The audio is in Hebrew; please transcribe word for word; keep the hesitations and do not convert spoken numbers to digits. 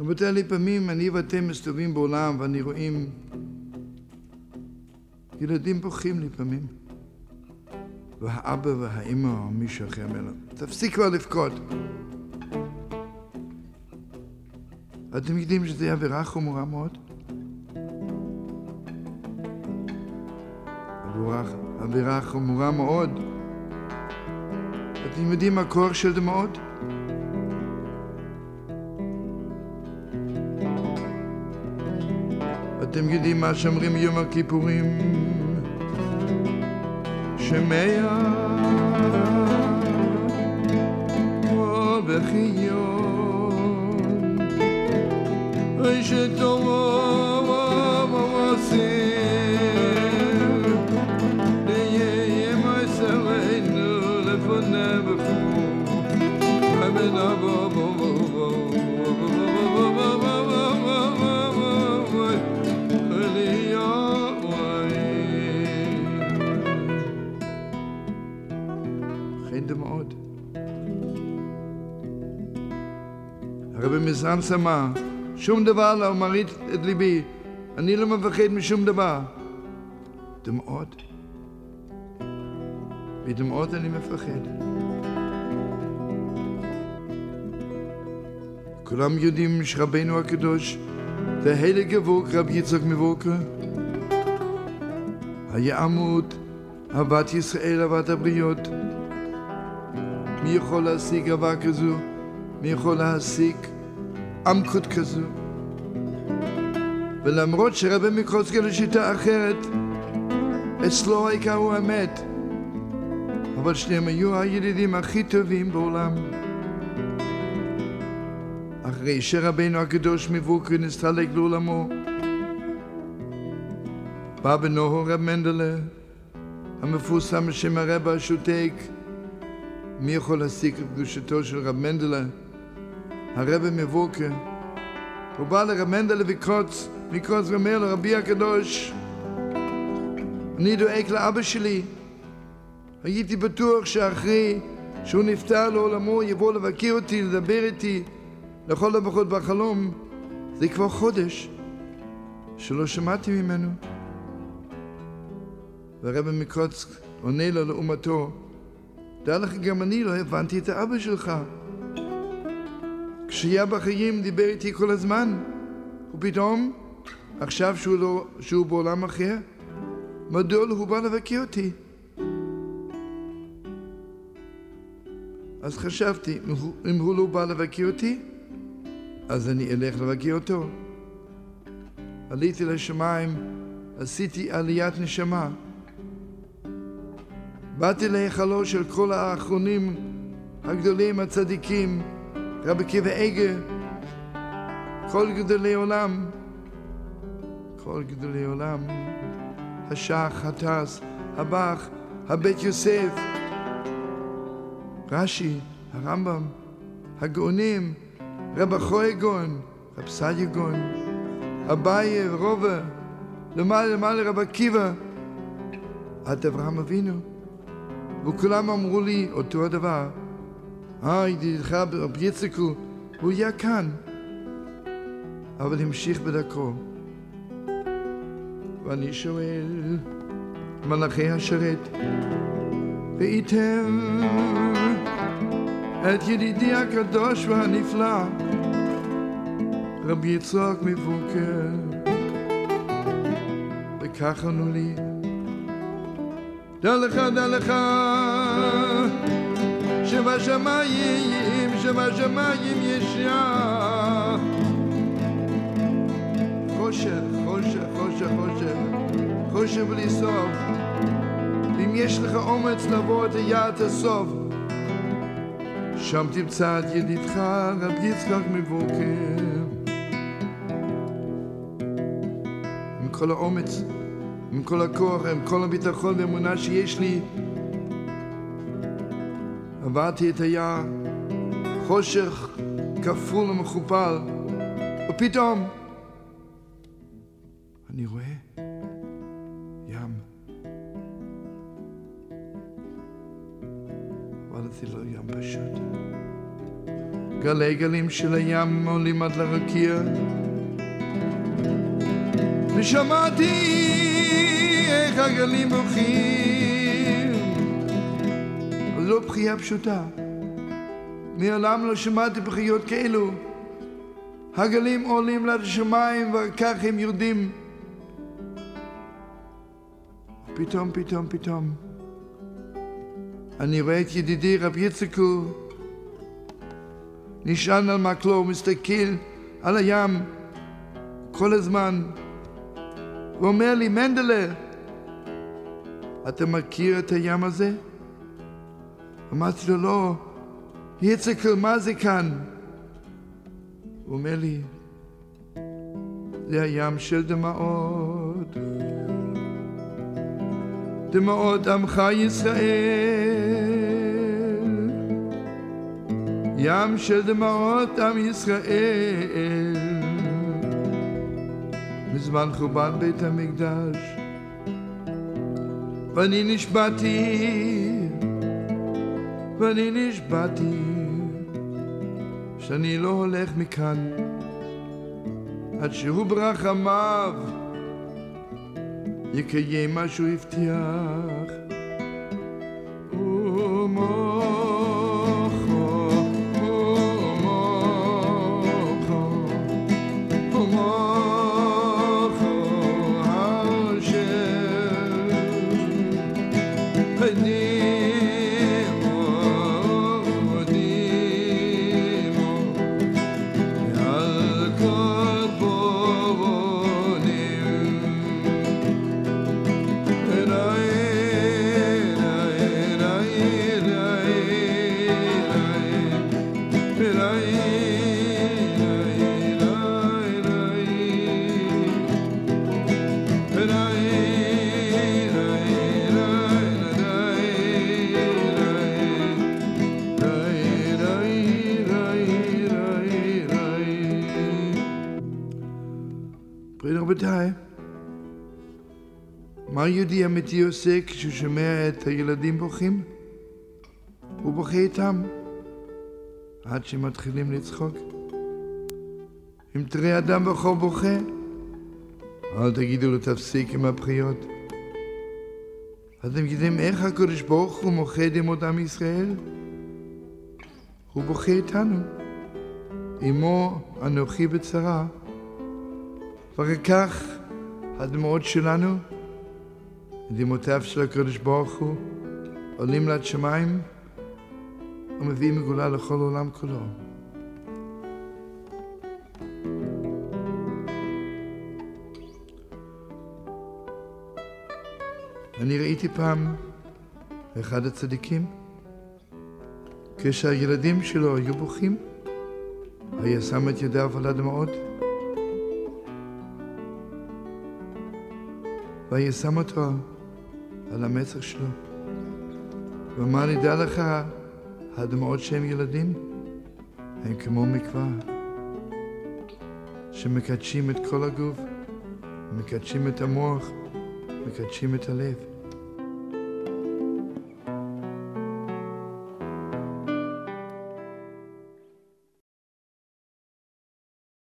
רבותיי, לפעמים אני ואתם מסתובבים בעולם ואני רואים ילדים בוכים לפעמים. והאבא והאמא או מישהו אחר אומר לו, תפסיק כבר לבכות. אתם יודעים שזה עבירה חמורה מאוד? עבירה חמורה מאוד. אתם יודעים מה הכוח של דמעות? אתם יודעים מה שאומרים יום הכיפורים? שמע קול בחיון אי שטוב ועושים נהיה מעשרנו לפונה בפור ובנה בו בו בו דמעות. הרב מזרנסה אמר, שום דבר לא מרעיד את ליבי, אני לא מפחד משום דבר. דמעות. בדמעות אני מפחד. כולם יודעים שרבנו הקדוש, וההילג ווק רב יצחק מווקר, היה עמוד, אהבת ישראל, אהבת הבריות. מי יכול להשיג אהבה כזו? מי יכול להשיג עמקות כזו? ולמרות שרבי מקוצק לשיטה אחרת, אצלו העיקר הוא האמת. אבל שניהם היו הידידים הכי טובים בעולם. אחרי שרבנו הקדוש מווקר נסתלק לעולמו, בא בנו רב מנדלה, המפורסם בשם הרב השותק. מי יכול להשיג את קדושתו של רב מנדלה? הרב מווקר. הוא בא לרב מנדלה וקוץ, מקוץ ואומר לו, רבי הקדוש, אני דואג לאבא שלי. הייתי בטוח שאחרי שהוא נפטר לעולמו יבוא לבקר אותי, לדבר איתי, לכל הפחות בחלום. זה כבר חודש שלא שמעתי ממנו. והרב מקוץ עונה לו לאומתו, דע לך, גם אני לא הבנתי את האבא שלך. כשהיה בחיים דיבר איתי כל הזמן, ופתאום, עכשיו שהוא, לא, שהוא בעולם אחר, מדוע הוא בא לבקר אותי? אז חשבתי, אם הוא לא בא לבקר אותי, אז אני אלך לבקר אותו. עליתי לשמיים, עשיתי עליית נשמה. באתי להיכלו של כל האחרונים הגדולים, הצדיקים, רבי עקיבא איגר, כל גדולי עולם, כל גדולי עולם, השח, הטס, הבח, הבית יוסף, רש"י, הרמב"ם, הגאונים, רב אחוי גאון, רב סעדיה גאון, אביי, רובה, למעלה למעלה רב עקיבא, עד אברהם אבינו. וכולם אמרו לי אותו הדבר. אה, ידידך רב יצחק, הוא היה כאן. אבל המשיך בדרכו. ואני שואל, מלאכי השרת, ראיתם את ידידי הקדוש והנפלא, רב יצחק מווקר, וכך ענו לי, דע לך, דע לך, שבשמיים, שבשמיים ישיה. חושך, חושך, חושך, חושך, חושך בלי סוף. אם יש לך אומץ לבוא את היעד הסוף, שם תמצא את ידידך רב יצחק מווקר. עם כל האומץ, עם כל הכוח, עם כל הביטחון והאמונה שיש לי, עברתי את היער, חושך כפול ומכופל, ופתאום אני רואה ים. אבל זה לא ים פשוט. גלי גלים של הים עולים עד לרקיע, ושמעתי איך הגלים בוכים. אבל זו בחייה פשוטה, מעולם לא שמעתי בחיות כאלו. הגלים עולים עד השמיים וכך הם יורדים. פתאום, פתאום, פתאום אני רואה את ידידי רב יצחקו נשען על מקלו, מסתכל על הים כל הזמן. הוא אומר לי, מנדלה, אתה מכיר את הים הזה? אמרתי לו, לא. יצחקו, מה זה כאן? הוא אומר לי, זה הים של דמעות, דמעות עמך ישראל, ים של דמעות עם ישראל, מזמן חורבן בית המקדש. ואני נשבעתי, ואני נשבעתי שאני לא הולך מכאן עד שהוא ברחמיו יקיים מה שהוא הבטיח. רבותיי, מה יהודי אמיתי עושה כשהוא שומע את הילדים בוכים? הוא בוכה איתם עד שהם מתחילים לצחוק. אם תראה אדם ברחוב בוכה, אל תגידו לו תפסיק עם הבכיות. אתם יודעים איך הקדוש ברוך הוא מוחד עם אותם ישראל? הוא בוכה איתנו. עמו אנוכי בצרה. ואחר כך הדמעות שלנו, דמעותיו של הקדוש ברוך הוא, עולים לעד שמיים ומביאים גאולה לכל העולם כולו. אני ראיתי פעם אחד הצדיקים, כשהילדים שלו היו בוכים, היה שם את ידיו על הדמעות, והיה שם אותו על המצח שלו, ואמר לי, דע לך, הדמעות שהם ילדים הם כמו מקווה, שמקדשים את כל הגוף, מקדשים את המוח, מקדשים את הלב.